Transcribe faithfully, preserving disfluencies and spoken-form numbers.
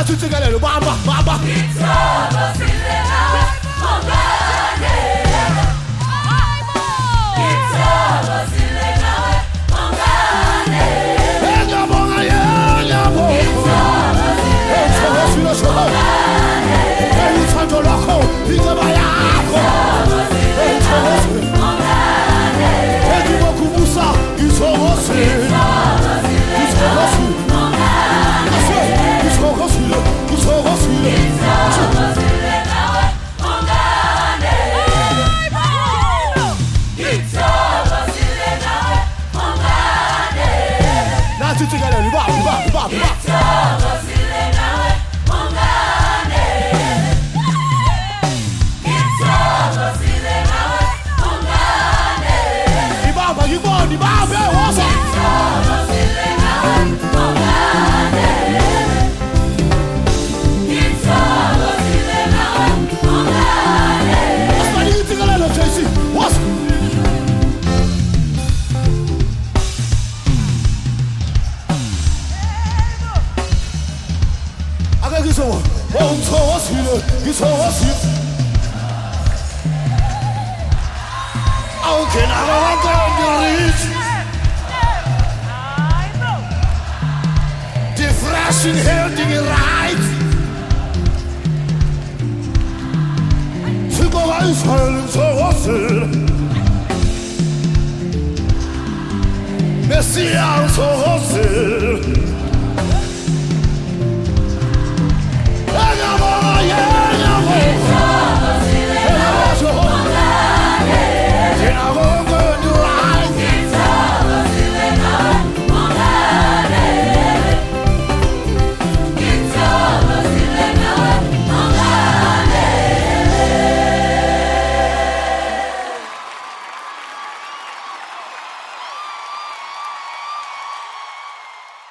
Tutegelele bamba bamba Kitsogo sile nawe mongane Kitsogo sile nawe mongane Ngiyabonga ngiyabonga Kitsogo sile nawe mongane Ngithando lakho ingaba yakho Kitsogo sile nawe mongane Ngikubusa Kitsogo sile Kitsogo sile Kitsogo sile Kitsogo sile Tutegelele bamba bamba Kitsogo sile nawe mongane Kitsogo sile nawe mongane Ibamba ngibona ibambe woza Kitsogo sile nawe mongane Kitsogo sile nawe mongane Asmani tutegelele J C woza Gizmo, oh, so was here, so was here. Oh, can I go on the reach? The flashing holding it right. To go out, so was it. Messi, so was it.